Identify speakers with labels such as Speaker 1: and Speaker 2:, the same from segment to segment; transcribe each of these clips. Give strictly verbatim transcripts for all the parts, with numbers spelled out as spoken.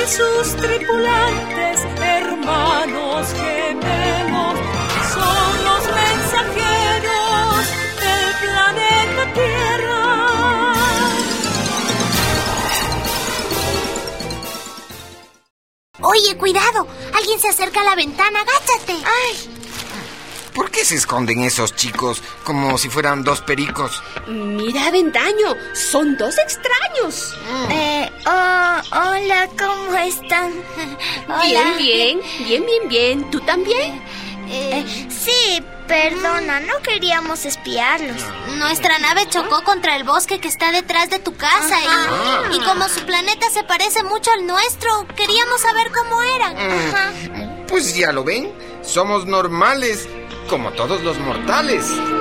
Speaker 1: y sus tripulantes, hermanos gemelos, son los mensajeros del planeta Tierra.
Speaker 2: Oye, cuidado, alguien se acerca a la ventana, agáchate.
Speaker 3: ¡Ay! ¿Por qué se esconden esos chicos como si fueran dos pericos?
Speaker 4: Mira, Avendaño, son dos extraños.
Speaker 5: Mm. Eh, oh, hola, ¿cómo están?
Speaker 4: Bien, bien, bien, bien, bien. ¿Tú también?
Speaker 5: Eh, sí, perdona, no queríamos espiarlos.
Speaker 2: Nuestra nave chocó contra el bosque que está detrás de tu casa y, y como su planeta se parece mucho al nuestro, queríamos saber cómo eran.
Speaker 3: Mm.
Speaker 2: Ajá.
Speaker 3: Pues ya lo ven, somos normales, como todos los mortales.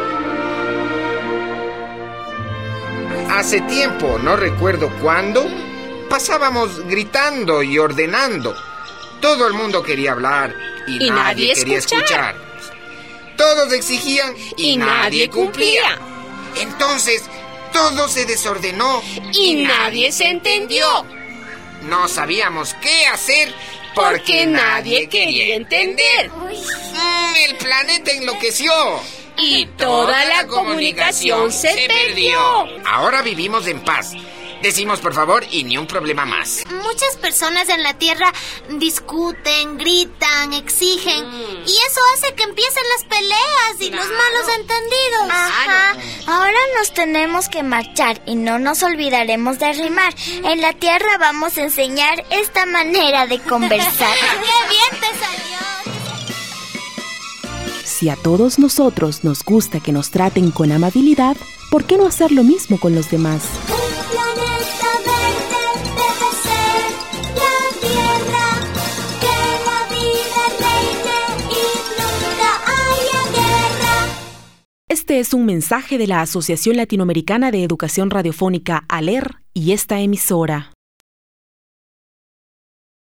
Speaker 3: Hace tiempo, no recuerdo cuándo, pasábamos gritando y ordenando. Todo el mundo quería hablar y,
Speaker 4: y
Speaker 3: nadie,
Speaker 4: nadie
Speaker 3: quería
Speaker 4: escuchar.
Speaker 3: escuchar. Todos exigían y,
Speaker 4: y nadie cumplía.
Speaker 3: Entonces, todo se desordenó
Speaker 4: y nadie se entendió.
Speaker 3: No sabíamos qué hacer
Speaker 4: porque,
Speaker 3: porque
Speaker 4: nadie quería entender.
Speaker 3: Mm, el planeta enloqueció.
Speaker 4: Y toda la comunicación se perdió.
Speaker 3: Ahora vivimos en paz. Decimos por favor y ni un problema más.
Speaker 2: Muchas personas en la Tierra discuten, gritan, exigen mm. y eso hace que empiecen las peleas y claro. los malos entendidos.
Speaker 5: Ajá. Ahora nos tenemos que marchar y no nos olvidaremos de rimar. En la Tierra vamos a enseñar esta manera de conversar.
Speaker 2: ¡Qué bien te salió!
Speaker 6: Si a todos nosotros nos gusta que nos traten con amabilidad, ¿por qué no hacer lo mismo con los demás?
Speaker 1: Un planeta verde debe ser la Tierra, que la vida reine y nunca haya guerra.
Speaker 6: Este es un mensaje de la Asociación Latinoamericana de Educación Radiofónica, ALER, y esta emisora.